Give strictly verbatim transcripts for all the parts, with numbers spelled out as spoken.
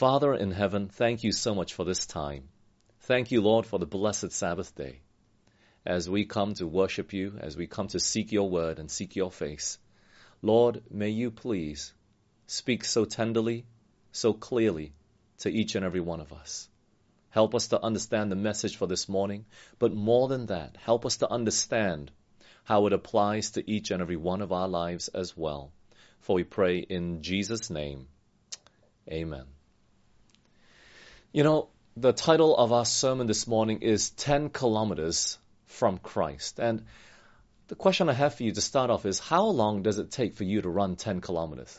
Father in heaven, thank you so much for this time. Thank you, Lord, for the blessed Sabbath day. As we come to worship you, as we come to seek your word and seek your face, Lord, may you please speak so tenderly, so clearly to each and every one of us. Help us to understand the message for this morning, but more than that, help us to understand how it applies to each and every one of our lives as well. For we pray in Jesus' name, amen. You know, the title of our sermon this morning is ten kilometers from Christ. And the question I have for you to start off is, how long does it take for you to run ten kilometers?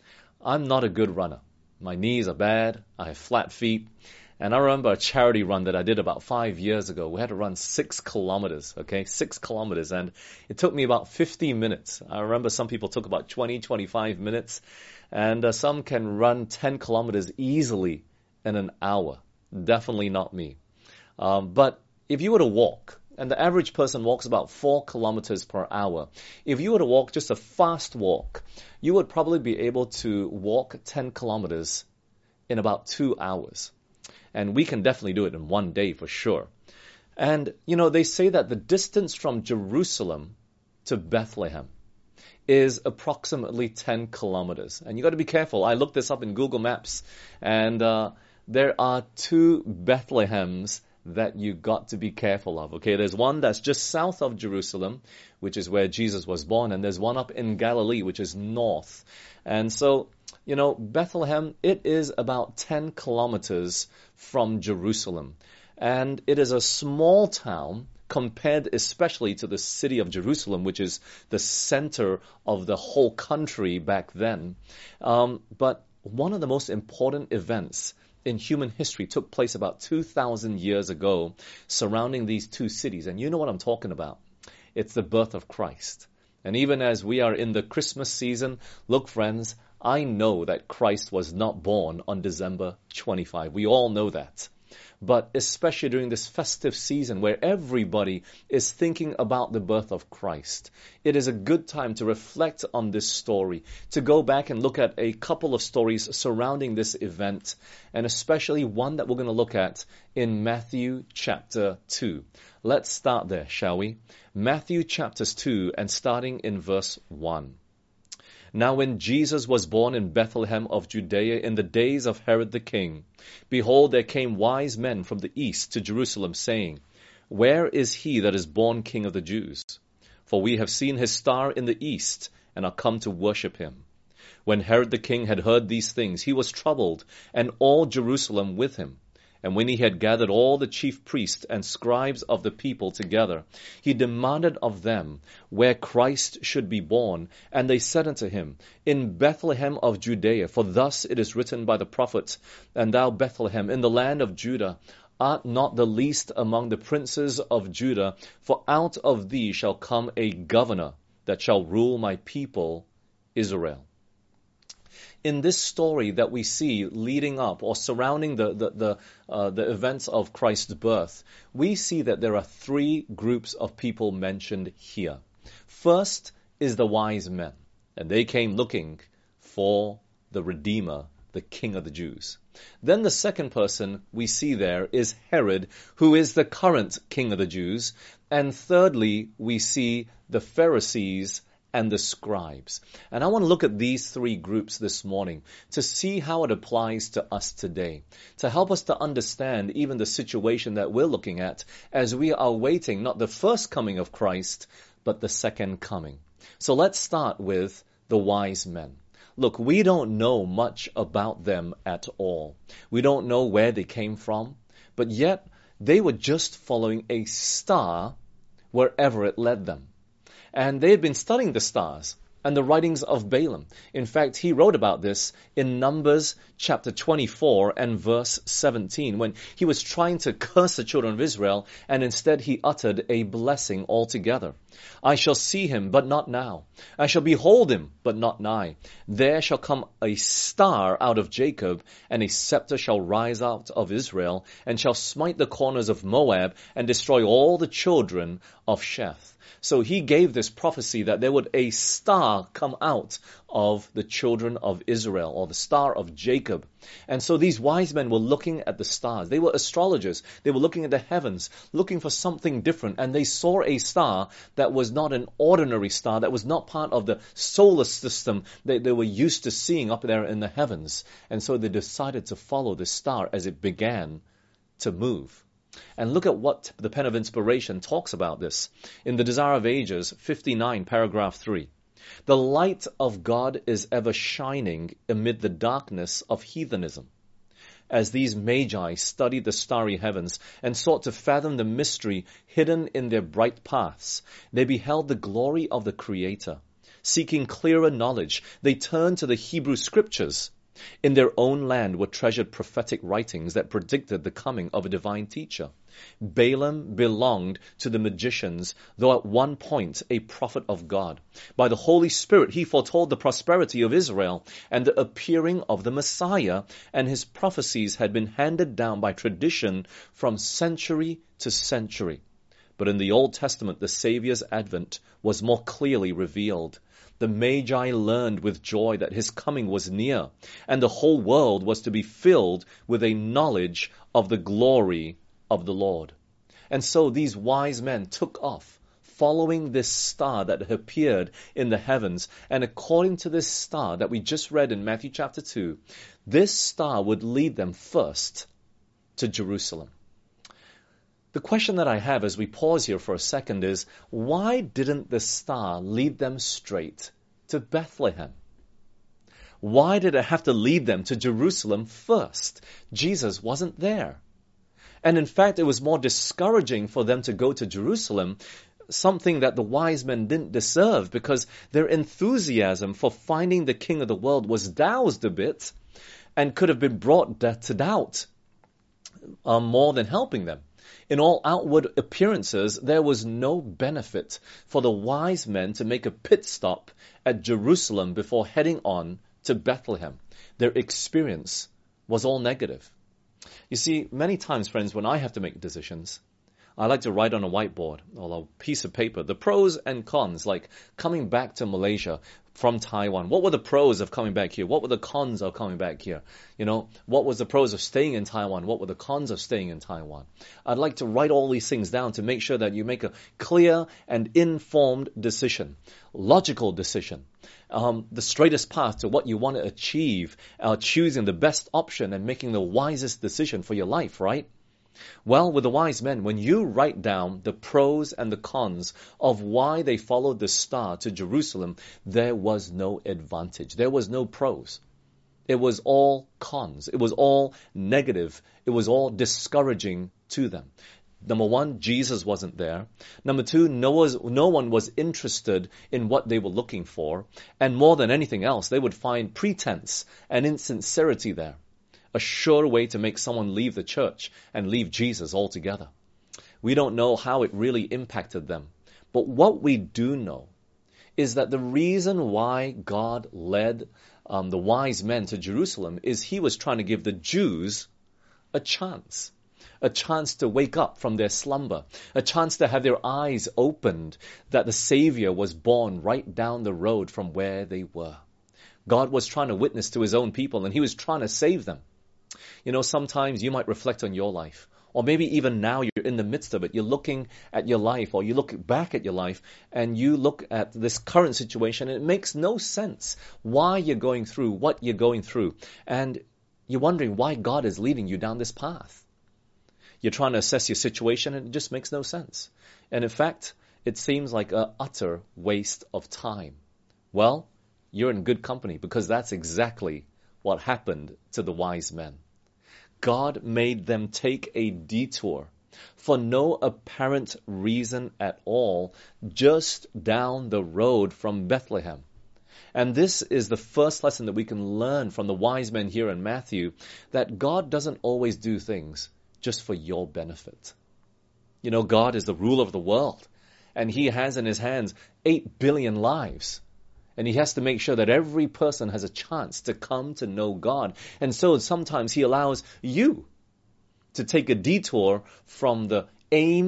I'm not a good runner. My knees are bad. I have flat feet. And I remember a charity run that I did about five years ago. We had to run six kilometers, okay? Six kilometers. And it took me about fifty minutes. I remember some people took about twenty, twenty-five minutes. And uh, some can run ten kilometers easily in an hour. Definitely not me. Um, but if you were to walk, and the average person walks about four kilometers per hour, if you were to walk just a fast walk, you would probably be able to walk ten kilometers in about two hours. And we can definitely do it in one day for sure. And, you know, they say that the distance from Jerusalem to Bethlehem is approximately ten kilometers. And you got to be careful. I looked this up in Google Maps, and uh, there are two Bethlehems that you got to be careful of. Okay, there's one that's just south of Jerusalem, which is where Jesus was born, and there's one up in Galilee, which is north. And so, you know, Bethlehem, it is about ten kilometers from Jerusalem. And it is a small town compared especially to the city of Jerusalem, which is the center of the whole country back then. Um, but one of the most important events in human history took place about two thousand years ago surrounding these two cities. And you know what I'm talking about. It's the birth of Christ. And even as we are in the Christmas season, look, friends, I know that Christ was not born on December twenty-fifth. We all know that. But especially during this festive season where everybody is thinking about the birth of Christ, it is a good time to reflect on this story, to go back and look at a couple of stories surrounding this event, and especially one that we're going to look at in Matthew chapter two. Let's start there, shall we? Matthew chapter two, and starting in verse one. Now when Jesus was born in Bethlehem of Judea in the days of Herod the king, behold, there came wise men from the east to Jerusalem, saying, Where is he that is born King of the Jews? For we have seen his star in the east, and are come to worship him. When Herod the king had heard these things, he was troubled, and all Jerusalem with him. And when he had gathered all the chief priests and scribes of the people together, he demanded of them where Christ should be born. And they said unto him, In Bethlehem of Judea, for thus it is written by the prophet, And thou, Bethlehem, in the land of Judah, art not the least among the princes of Judah, for out of thee shall come a governor that shall rule my people Israel. In this story that we see leading up or surrounding the the the, uh, the events of Christ's birth, we see that there are three groups of people mentioned here. First is the wise men, and they came looking for the Redeemer, the King of the Jews. Then the second person we see there is Herod, who is the current King of the Jews. And thirdly, we see the Pharisees and the scribes. And I want to look at these three groups this morning to see how it applies to us today, to help us to understand even the situation that we're looking at as we are waiting not the first coming of Christ, but the second coming. So let's start with the wise men. Look, we don't know much about them at all. We don't know where they came from, but yet they were just following a star wherever it led them. And they had been studying the stars and the writings of Balaam. In fact, he wrote about this in Numbers chapter twenty-four and verse seventeen, when he was trying to curse the children of Israel, and instead he uttered a blessing altogether. I shall see him, but not now. I shall behold him, but not nigh. There shall come a star out of Jacob, and a scepter shall rise out of Israel, and shall smite the corners of Moab, and destroy all the children of Sheth. So he gave this prophecy that there would a star come out of the children of Israel, or the star of Jacob. And so these wise men were looking at the stars. They were astrologers. They were looking at the heavens, looking for something different. And they saw a star that was not an ordinary star, that was not part of the solar system that they were used to seeing up there in the heavens. And so they decided to follow this star as it began to move. And look at what the Pen of Inspiration talks about this. In the Desire of Ages, fifty-nine, paragraph three. The light of God is ever shining amid the darkness of heathenism. As these magi studied the starry heavens and sought to fathom the mystery hidden in their bright paths, they beheld the glory of the Creator. Seeking clearer knowledge, they turned to the Hebrew Scriptures. In their own land were treasured prophetic writings that predicted the coming of a divine teacher. Balaam belonged to the magicians, though at one point a prophet of God. By the Holy Spirit he foretold the prosperity of Israel and the appearing of the Messiah, and his prophecies had been handed down by tradition from century to century. But in the Old Testament the Savior's advent was more clearly revealed. The Magi learned with joy that his coming was near, and the whole world was to be filled with a knowledge of the glory of the Lord. And so these wise men took off, following this star that appeared in the heavens. And according to this star that we just read in Matthew chapter two, this star would lead them first to Jerusalem. The question that I have as we pause here for a second is, why didn't the star lead them straight to Bethlehem? Why did it have to lead them to Jerusalem first? Jesus wasn't there. And in fact, it was more discouraging for them to go to Jerusalem, something that the wise men didn't deserve, because their enthusiasm for finding the King of the world was doused a bit and could have been brought to doubt um, more than helping them. In all outward appearances, there was no benefit for the wise men to make a pit stop at Jerusalem before heading on to Bethlehem. Their experience was all negative. You see, many times, friends, when I have to make decisions, I like to write on a whiteboard or a piece of paper the pros and cons, like coming back to Malaysia from Taiwan. What were the pros of coming back here? What were the cons of coming back here? You know, what was the pros of staying in Taiwan? What were the cons of staying in Taiwan? I'd like to write all these things down to make sure that you make a clear and informed decision, logical decision, um, the straightest path to what you want to achieve, uh, choosing the best option and making the wisest decision for your life, right? Well, with the wise men, when you write down the pros and the cons of why they followed the star to Jerusalem, there was no advantage. There was no pros. It was all cons. It was all negative. It was all discouraging to them. Number one, Jesus wasn't there. Number two, no one was interested in what they were looking for. And more than anything else, they would find pretense and insincerity there. A sure way to make someone leave the church and leave Jesus altogether. We don't know how it really impacted them. But what we do know is that the reason why God led um, the wise men to Jerusalem is he was trying to give the Jews a chance. A chance to wake up from their slumber. A chance to have their eyes opened that the Savior was born right down the road from where they were. God was trying to witness to his own people, and he was trying to save them. You know, sometimes you might reflect on your life, or maybe even now you're in the midst of it. You're looking at your life, or you look back at your life, and you look at this current situation, and it makes no sense why you're going through what you're going through. And you're wondering why God is leading you down this path. You're trying to assess your situation, and it just makes no sense. And in fact, it seems like an utter waste of time. Well, you're in good company, because that's exactly what happened to the wise men. God made them take a detour for no apparent reason at all, just down the road from Bethlehem. And this is the first lesson that we can learn from the wise men here in Matthew, that God doesn't always do things just for your benefit. You know, God is the ruler of the world, and he has in his hands eight billion lives. And he has to make sure that every person has a chance to come to know God. And so sometimes he allows you to take a detour from the aims,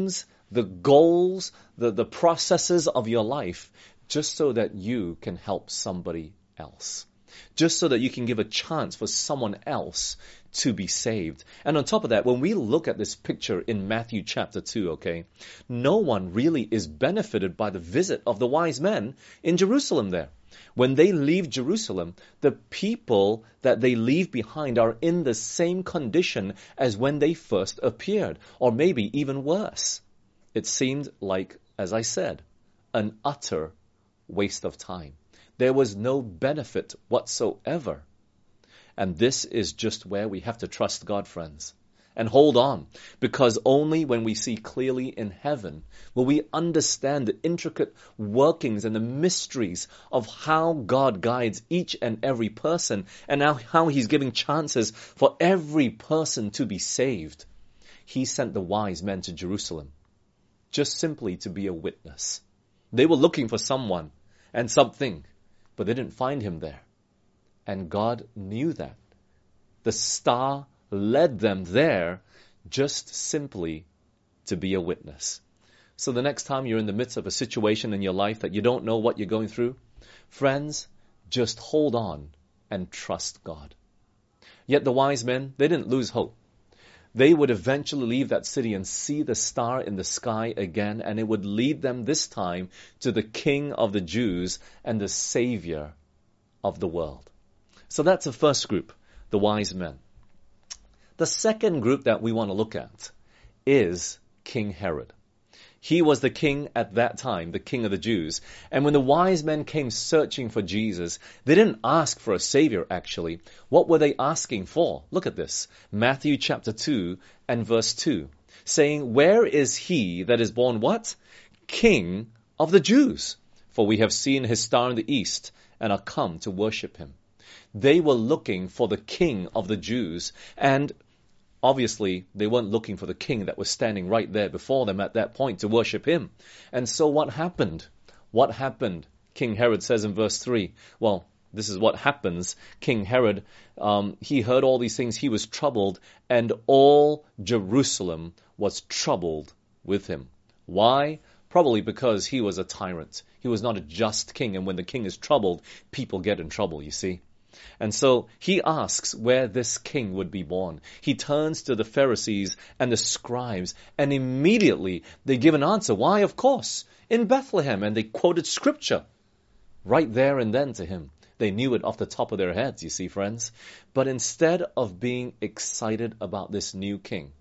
the goals, the, the processes of your life, just so that you can help somebody else. Just so that you can give a chance for someone else to be saved. And on top of that, when we look at this picture in Matthew chapter two, okay, no one really is benefited by the visit of the wise men in Jerusalem there. When they leave Jerusalem, the people that they leave behind are in the same condition as when they first appeared, or maybe even worse. It seemed like, as I said, an utter waste of time. There was no benefit whatsoever. And this is just where we have to trust God, friends, and hold on, because only when we see clearly in heaven will we understand the intricate workings and the mysteries of how God guides each and every person, and how, how He's giving chances for every person to be saved. He sent the wise men to Jerusalem just simply to be a witness. They were looking for someone and something, but they didn't find Him there. And God knew that. The star led them there just simply to be a witness. So the next time you're in the midst of a situation in your life that you don't know what you're going through, friends, just hold on and trust God. Yet the wise men, they didn't lose hope. They would eventually leave that city and see the star in the sky again, and it would lead them this time to the King of the Jews and the Savior of the world. So that's the first group, the wise men. The second group that we want to look at is King Herod. He was the king at that time, the king of the Jews. And when the wise men came searching for Jesus, they didn't ask for a savior, actually. What were they asking for? Look at this. Matthew chapter two and verse two, saying, "Where is he that is born," what? "King of the Jews. For we have seen his star in the east and are come to worship him." They were looking for the king of the Jews, and obviously they weren't looking for the king that was standing right there before them at that point to worship him. And so what happened? What happened? King Herod says in verse three, well, this is what happens. King Herod, um, he heard all these things, he was troubled, and all Jerusalem was troubled with him. Why? Probably because he was a tyrant. He was not a just king, and when the king is troubled, people get in trouble, you see. And so he asks where this king would be born. He turns to the Pharisees and the scribes, and immediately they give an answer. Why? Of course, in Bethlehem. And they quoted scripture right there and then to him. They knew it off the top of their heads, you see, friends. But instead of being excited about this new king,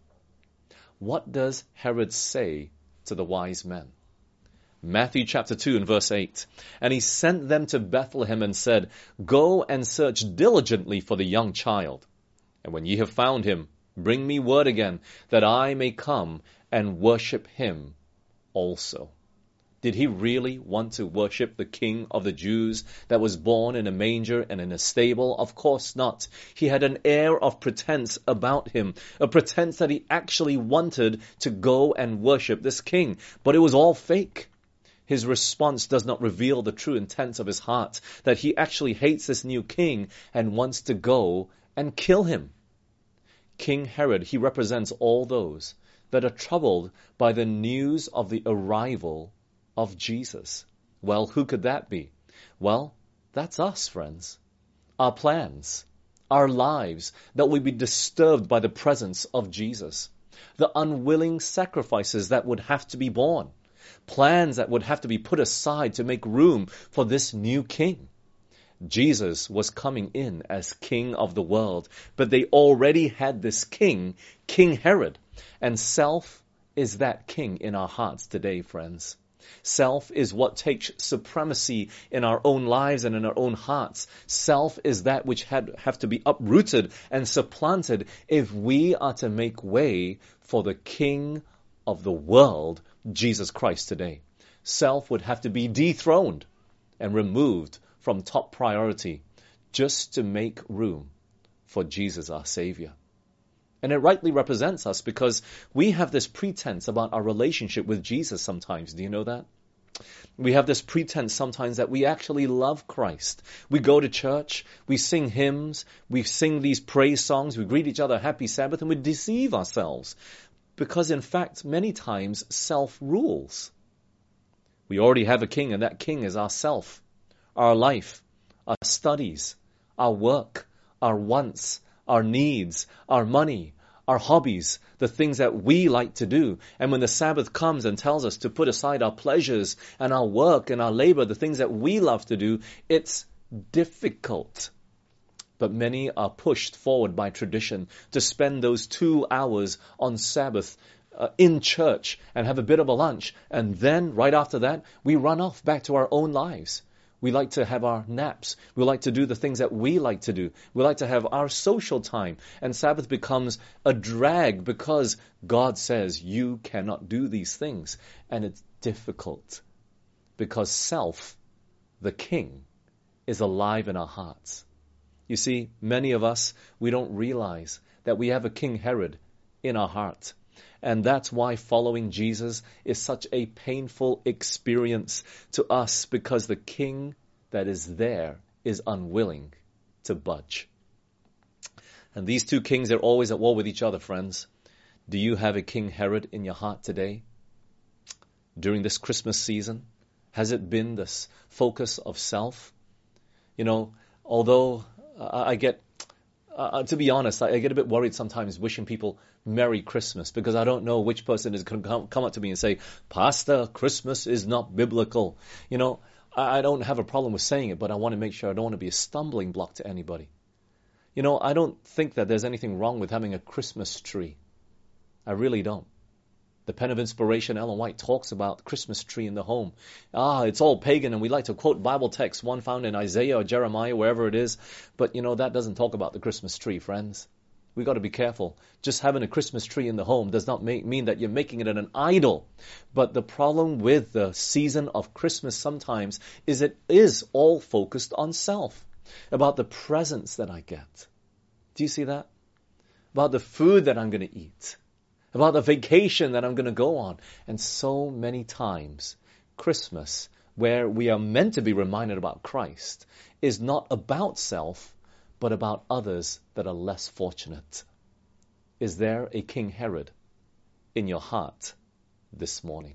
what does Herod say to the wise men? Matthew chapter two and verse eight. "And he sent them to Bethlehem and said, Go and search diligently for the young child. And when ye have found him, bring me word again, that I may come and worship him also." Did he really want to worship the King of the Jews that was born in a manger and in a stable? Of course not. He had an air of pretense about him, a pretense that he actually wanted to go and worship this king. But it was all fake. His response does not reveal the true intent of his heart, that he actually hates this new king and wants to go and kill him. King Herod, he represents all those that are troubled by the news of the arrival of Jesus. Well, who could that be? Well, that's us, friends. Our plans, our lives, that will be disturbed by the presence of Jesus. The unwilling sacrifices that would have to be borne. Plans that would have to be put aside to make room for this new king. Jesus was coming in as king of the world, but they already had this king, King Herod. And self is that king in our hearts today, friends. Self is what takes supremacy in our own lives and in our own hearts. Self is that which had have to be uprooted and supplanted if we are to make way for the King of the world, Jesus Christ, today. Self would have to be dethroned and removed from top priority just to make room for Jesus, our Savior. And it rightly represents us because we have this pretense about our relationship with Jesus sometimes. Do you know that? We have this pretense sometimes that we actually love Christ. We go to church, we sing hymns, we sing these praise songs, we greet each other happy Sabbath, and we deceive ourselves. Because in fact, many times self rules. We already have a king, and that king is ourself, our life, our studies, our work, our wants, our needs, our money, our hobbies, the things that we like to do. And when the Sabbath comes and tells us to put aside our pleasures and our work and our labor, the things that we love to do, it's difficult. But many are pushed forward by tradition to spend those two hours on Sabbath uh, in church and have a bit of a lunch. And then right after that, we run off back to our own lives. We like to have our naps. We like to do the things that we like to do. We like to have our social time. And Sabbath becomes a drag because God says you cannot do these things. And it's difficult because self, the king, is alive in our hearts. You see, many of us, we don't realize that we have a King Herod in our heart. And that's why following Jesus is such a painful experience to us, because the king that is there is unwilling to budge. And these two kings are always at war with each other, friends. Do you have a King Herod in your heart today? During this Christmas season, has it been this focus of self? You know, although uh, I get, uh, to be honest, I, I get a bit worried sometimes wishing people Merry Christmas, because I don't know which person is going to come, come up to me and say, Pastor, Christmas is not biblical. You know, I, I don't have a problem with saying it, but I want to make sure I don't want to be a stumbling block to anybody. You know, I don't think that there's anything wrong with having a Christmas tree. I really don't. The Pen of Inspiration, Ellen White, talks about Christmas tree in the home. Ah, it's all pagan, and we like to quote Bible texts, one found in Isaiah or Jeremiah, wherever it is. But, you know, that doesn't talk about the Christmas tree, friends. We got to be careful. Just having a Christmas tree in the home does not make, mean that you're making it an idol. But the problem with the season of Christmas sometimes is it is all focused on self, about the presents that I get. Do you see that? About the food that I'm going to eat, about the vacation that I'm going to go on. And so many times, Christmas, where we are meant to be reminded about Christ, is not about self, but about others that are less fortunate. Is there a King Herod in your heart this morning?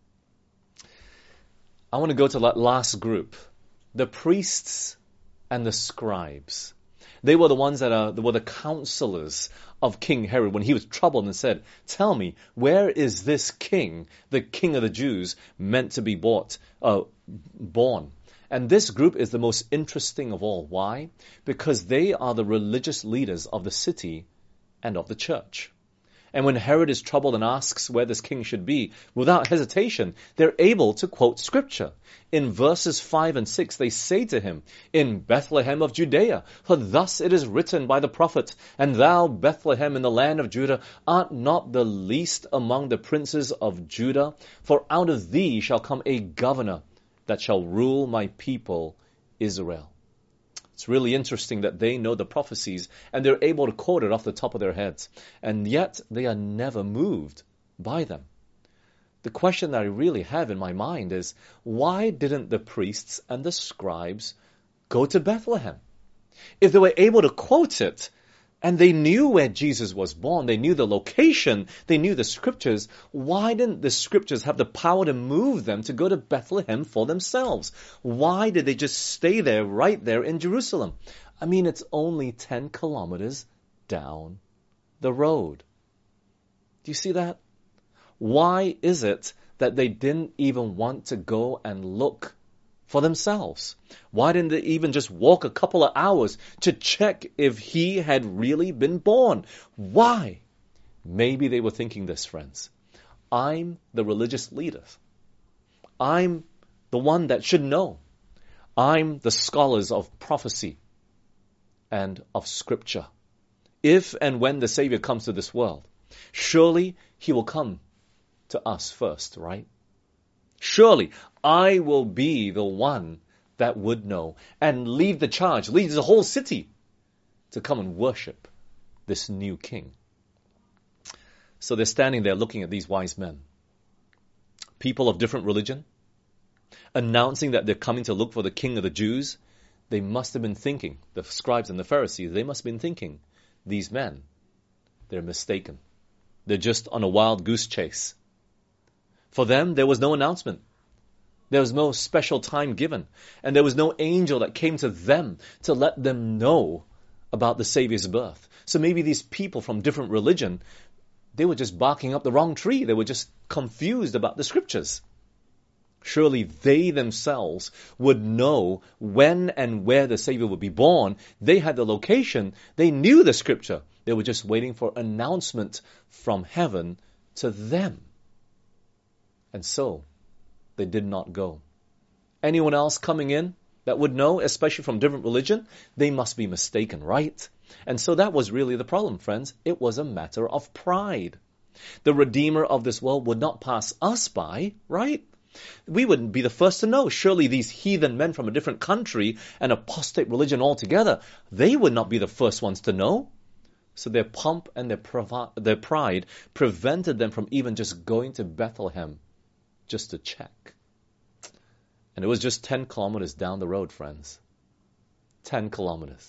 I want to go to that last group, the priests and the scribes. They were the ones that are, they were the counselors of King Herod when he was troubled and said, tell me, where is this king, the king of the Jews, meant to be bought, uh, born? And this group is the most interesting of all. Why? Because they are the religious leaders of the city and of the church. And when Herod is troubled and asks where this king should be, without hesitation, they're able to quote scripture. In verses five and six, they say to him, in Bethlehem of Judea, for thus it is written by the prophet, and thou, Bethlehem, in the land of Judah, art not the least among the princes of Judah, for out of thee shall come a governor that shall rule my people Israel. It's really interesting that they know the prophecies and they're able to quote it off the top of their heads. And yet they are never moved by them. The question that I really have in my mind is, why didn't the priests and the scribes go to Bethlehem? If they were able to quote it, and they knew where Jesus was born, they knew the location, they knew the scriptures, why didn't the scriptures have the power to move them to go to Bethlehem for themselves? Why did they just stay there, right there in Jerusalem? I mean, it's only ten kilometers down the road. Do you see that? Why is it that they didn't even want to go and look for themselves? Why didn't they even just walk a couple of hours to check if he had really been born? Why? Maybe they were thinking this, friends. I'm the religious leader. I'm the one that should know. I'm the scholars of prophecy and of scripture. If and when the Savior comes to this world, surely he will come to us first, right? Surely I will be the one that would know and lead the charge, lead the whole city to come and worship this new king. So they're standing there looking at these wise men, people of different religion, announcing that they're coming to look for the king of the Jews. They must have been thinking, the scribes and the Pharisees, they must have been thinking, these men, they're mistaken. They're just on a wild goose chase. For them, there was no announcement. There was no special time given. And there was no angel that came to them to let them know about the Savior's birth. So maybe these people from different religion, they were just barking up the wrong tree. They were just confused about the scriptures. Surely they themselves would know when and where the Savior would be born. They had the location. They knew the scripture. They were just waiting for announcement from heaven to them. And so, they did not go. Anyone else coming in that would know, especially from different religion, they must be mistaken, right? And so that was really the problem, friends. It was a matter of pride. The Redeemer of this world would not pass us by, right? We wouldn't be the first to know. Surely these heathen men from a different country, an apostate religion altogether, they would not be the first ones to know. So their pomp and their, provi- their pride prevented them from even just going to Bethlehem just to check. And it was just ten kilometers down the road, friends. ten kilometers.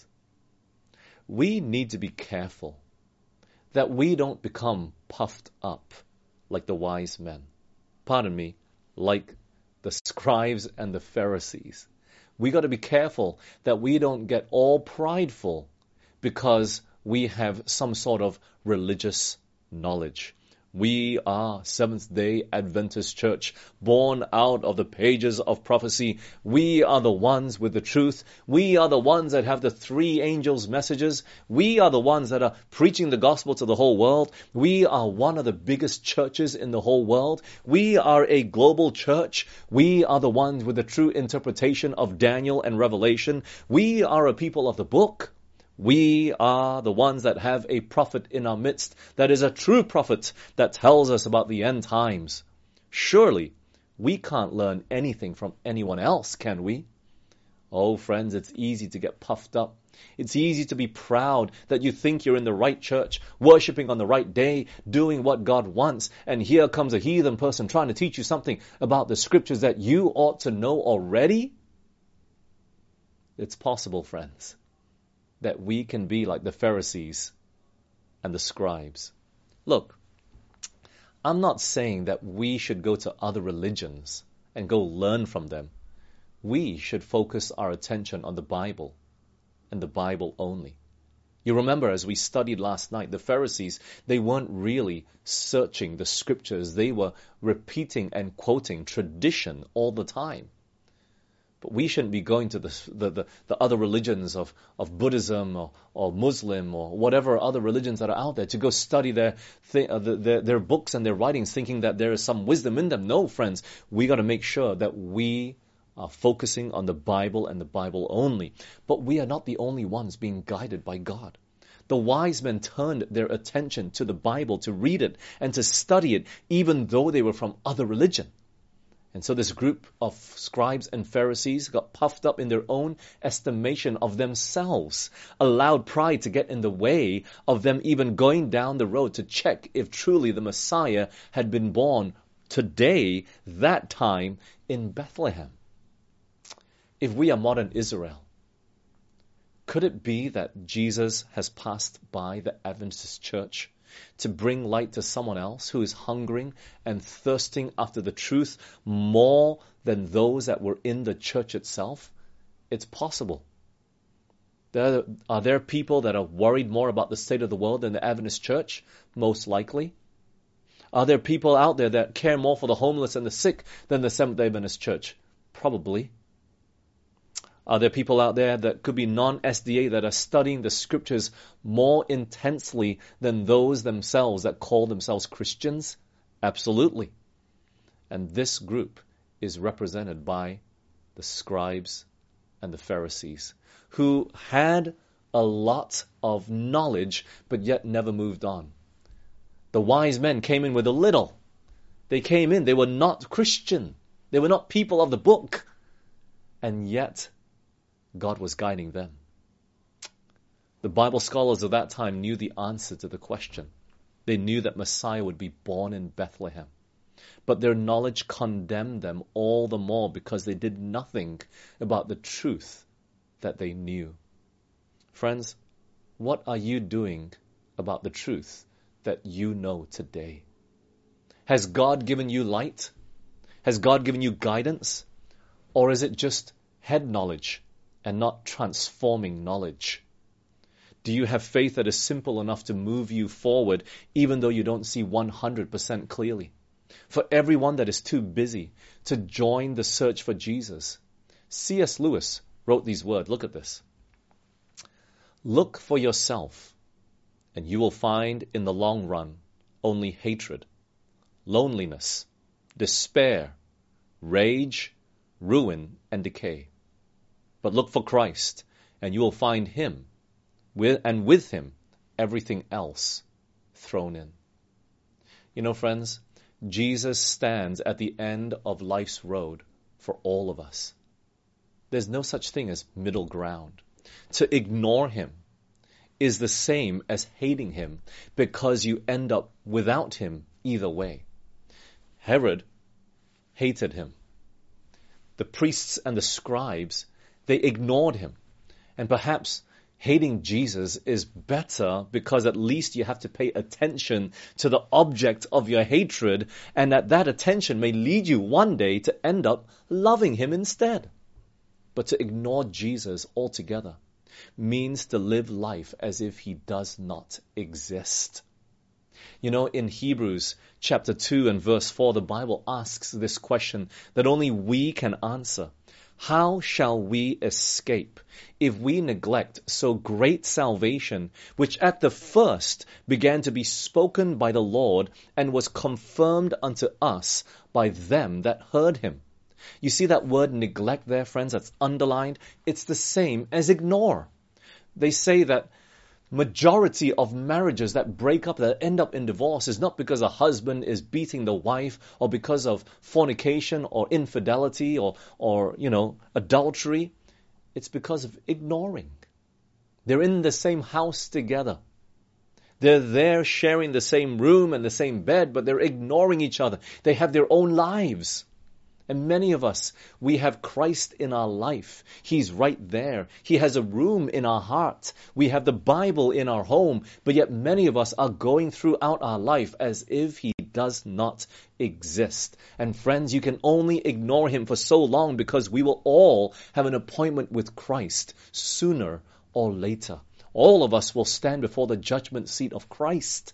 We need to be careful that we don't become puffed up like the wise men. Pardon me, like the scribes and the Pharisees. We got to be careful that we don't get all prideful because we have some sort of religious knowledge. We are Seventh-day Adventist Church, born out of the pages of prophecy. We are the ones with the truth. We are the ones that have the three angels' messages. We are the ones that are preaching the gospel to the whole world. We are one of the biggest churches in the whole world. We are a global church. We are the ones with the true interpretation of Daniel and Revelation. We are a people of the book. We are the ones that have a prophet in our midst that is a true prophet that tells us about the end times. Surely, we can't learn anything from anyone else, can we? Oh, friends, it's easy to get puffed up. It's easy to be proud that you think you're in the right church, worshipping on the right day, doing what God wants, and here comes a heathen person trying to teach you something about the scriptures that you ought to know already. It's possible, friends, that we can be like the Pharisees and the scribes. Look, I'm not saying that we should go to other religions and go learn from them. We should focus our attention on the Bible and the Bible only. You remember, as we studied last night, the Pharisees, they weren't really searching the scriptures. They were repeating and quoting tradition all the time. But we shouldn't be going to the the, the, the other religions of, of Buddhism or, or Muslim or whatever other religions that are out there to go study their, th- uh, the, their their books and their writings thinking that there is some wisdom in them. No, friends, we got to make sure that we are focusing on the Bible and the Bible only. But we are not the only ones being guided by God. The wise men turned their attention to the Bible to read it and to study it, even though they were from other religion. And so this group of scribes and Pharisees got puffed up in their own estimation of themselves, allowed pride to get in the way of them even going down the road to check if truly the Messiah had been born today, that time, in Bethlehem. If we are modern Israel, could it be that Jesus has passed by the Adventist church to bring light to someone else who is hungering and thirsting after the truth more than those that were in the church itself? It's possible. There, are there people that are worried more about the state of the world than the Adventist church? Most likely. Are there people out there that care more for the homeless and the sick than the Seventh-day Adventist church? Probably. Are there people out there that could be non-S D A that are studying the scriptures more intensely than those themselves that call themselves Christians? Absolutely. And this group is represented by the scribes and the Pharisees, who had a lot of knowledge but yet never moved on. The wise men came in with a little. They came in, they were not Christian. They were not people of the book. And yet, God was guiding them. The Bible scholars of that time knew the answer to the question. They knew that Messiah would be born in Bethlehem. But their knowledge condemned them all the more because they did nothing about the truth that they knew. Friends, what are you doing about the truth that you know today? Has God given you light? Has God given you guidance? Or is it just head knowledge and not transforming knowledge? Do you have faith that is simple enough to move you forward even though you don't see one hundred percent clearly? For everyone that is too busy to join the search for Jesus, C S Lewis wrote these words. Look at this. Look for yourself, and you will find in the long run only hatred, loneliness, despair, rage, ruin, and decay. But look for Christ, and you will find Him, with, and with Him, everything else thrown in. You know, friends, Jesus stands at the end of life's road for all of us. There's no such thing as middle ground. To ignore Him is the same as hating Him, because you end up without Him either way. Herod hated Him. The priests and the scribes, they ignored Him. And perhaps hating Jesus is better because at least you have to pay attention to the object of your hatred, and that that attention may lead you one day to end up loving Him instead. But to ignore Jesus altogether means to live life as if He does not exist. You know, in Hebrews chapter two and verse four, the Bible asks this question that only we can answer. How shall we escape if we neglect so great salvation, which at the first began to be spoken by the Lord and was confirmed unto us by them that heard Him? You see that word neglect there, friends, that's underlined? It's the same as ignore. They say that majority of marriages that break up, that end up in divorce, is not because a husband is beating the wife, or because of fornication or infidelity or, or you know, adultery. It's because of ignoring. They're in the same house together. They're there sharing the same room and the same bed, but they're ignoring each other. They have their own lives. And many of us, we have Christ in our life. He's right there. He has a room in our heart. We have the Bible in our home, but yet many of us are going throughout our life as if He does not exist. And friends, you can only ignore Him for so long, because we will all have an appointment with Christ sooner or later. All of us will stand before the judgment seat of Christ.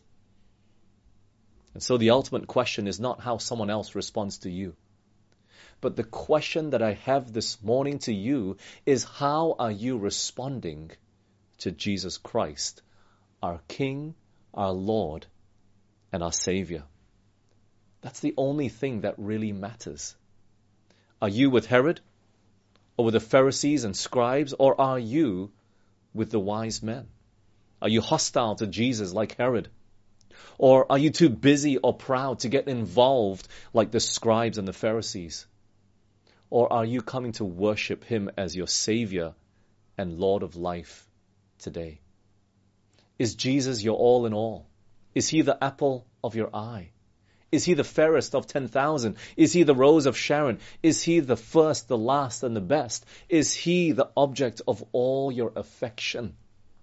And so the ultimate question is not how someone else responds to you. But the question that I have this morning to you is, how are you responding to Jesus Christ, our King, our Lord, and our Savior? That's the only thing that really matters. Are you with Herod, or with the Pharisees and scribes, or are you with the wise men? Are you hostile to Jesus like Herod? Or are you too busy or proud to get involved like the scribes and the Pharisees? Or are you coming to worship Him as your Savior and Lord of life today? Is Jesus your all in all? Is He the apple of your eye? Is He the fairest of ten thousand? Is He the rose of Sharon? Is He the first, the last, and the best? Is He the object of all your affection?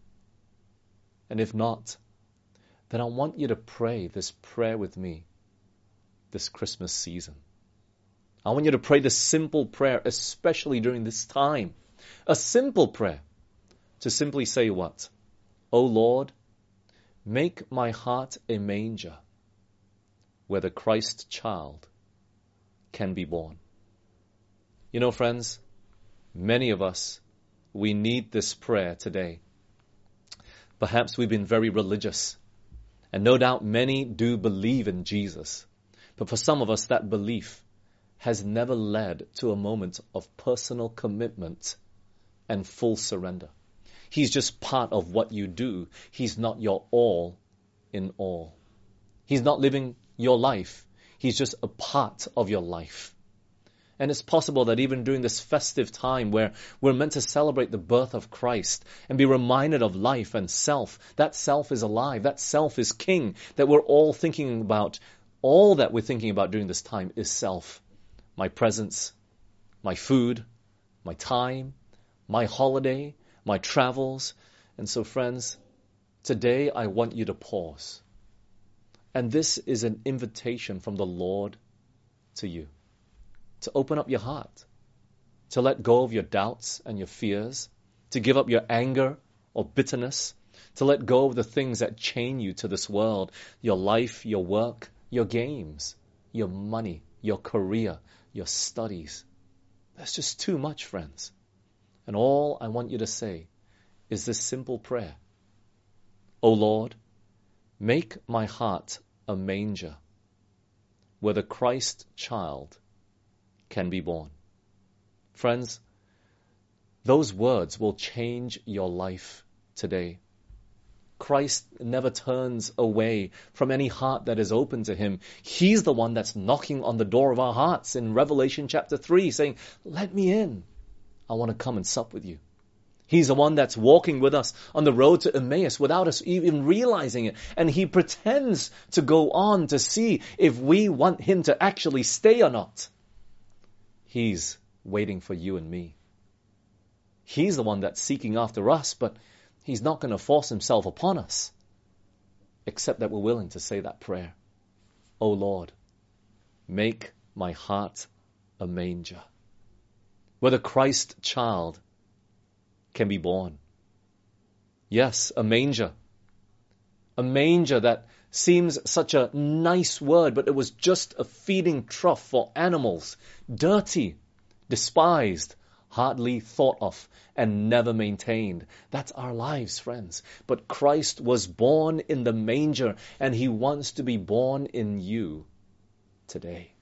And if not, then I want you to pray this prayer with me this Christmas season. I want you to pray this simple prayer, especially during this time. A simple prayer to simply say what? O Lord, make my heart a manger where the Christ child can be born. You know, friends, many of us, we need this prayer today. Perhaps we've been very religious, and no doubt many do believe in Jesus. But for some of us, that belief has never led to a moment of personal commitment and full surrender. He's just part of what you do. He's not your all in all. He's not living your life. He's just a part of your life. And it's possible that even during this festive time where we're meant to celebrate the birth of Christ and be reminded of life and self, that self is alive, that self is king, that we're all thinking about, all that we're thinking about during this time is self. My presence, my food, my time, my holiday, my travels. And so, friends, today I want you to pause. And this is an invitation from the Lord to you, to open up your heart, to let go of your doubts and your fears, to give up your anger or bitterness, to let go of the things that chain you to this world, your life, your work, your games, your money, your career, your studies. That's just too much, friends. And all I want you to say is this simple prayer. O Lord, make my heart a manger where the Christ child can be born. Friends, those words will change your life today. Christ never turns away from any heart that is open to him. He's the one that's knocking on the door of our hearts in Revelation chapter three, saying, let me in. I want to come and sup with you. He's the one that's walking with us on the road to Emmaus without us even realizing it. And he pretends to go on to see if we want him to actually stay or not. He's waiting for you and me. He's the one that's seeking after us, but he's not going to force himself upon us, except that we're willing to say that prayer. O Lord, make my heart a manger where the Christ child can be born. Yes, a manger. A manger that seems such a nice word, but it was just a feeding trough for animals, dirty, despised, hardly thought of, and never maintained. That's our lives, friends. But Christ was born in the manger, and he wants to be born in you today.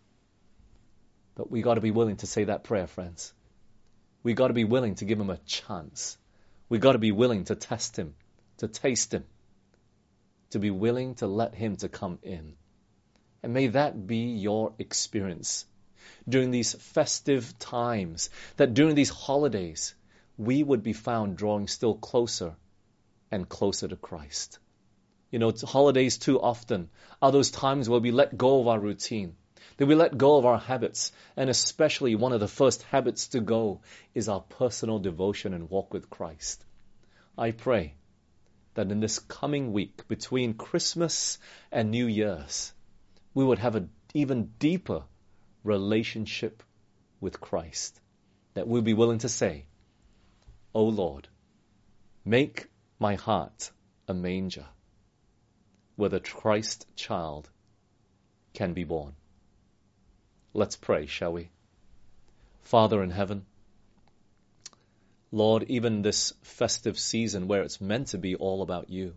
But we got to be willing to say that prayer, friends. We got to be willing to give him a chance. We got to be willing to test him, to taste him, to be willing to let him to come in. And may that be your experience during these festive times, that during these holidays, we would be found drawing still closer and closer to Christ. You know, holidays too often are those times where we let go of our routine, that we let go of our habits, and especially one of the first habits to go is our personal devotion and walk with Christ. I pray that in this coming week between Christmas and New Year's, we would have an even deeper relationship with Christ, that we'll be willing to say, O Lord, make my heart a manger where the Christ child can be born. Let's pray, shall we? Father in heaven, Lord, even this festive season where it's meant to be all about you,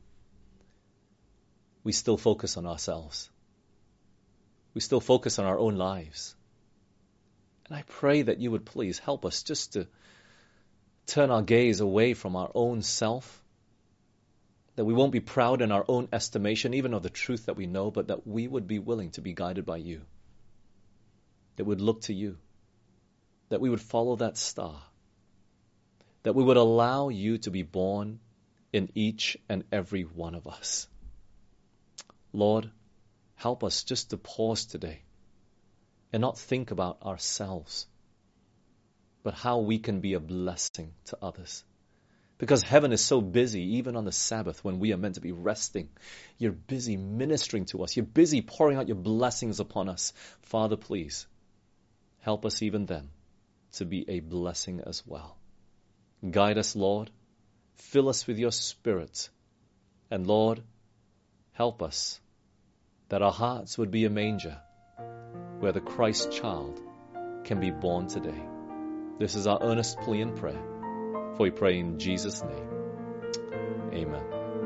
we still focus on ourselves. We still focus on our own lives. And I pray that you would please help us just to turn our gaze away from our own self, that we won't be proud in our own estimation, even of the truth that we know, but that we would be willing to be guided by you, that would look to you, that we would follow that star, that we would allow you to be born in each and every one of us. Lord, help us just to pause today and not think about ourselves, but how we can be a blessing to others. Because heaven is so busy, even on the Sabbath when we are meant to be resting. You're busy ministering to us. You're busy pouring out your blessings upon us. Father, please, help us even then to be a blessing as well. Guide us, Lord. Fill us with your Spirit. And Lord, help us that our hearts would be a manger where the Christ child can be born today. This is our earnest plea and prayer, for we pray in Jesus' name. Amen.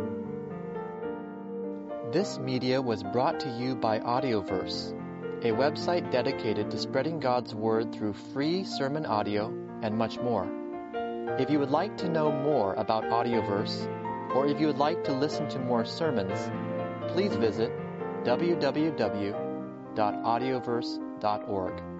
This media was brought to you by Audioverse, a website dedicated to spreading God's Word through free sermon audio and much more. If you would like to know more about Audioverse, or if you would like to listen to more sermons, please visit w w w dot audioverse dot org.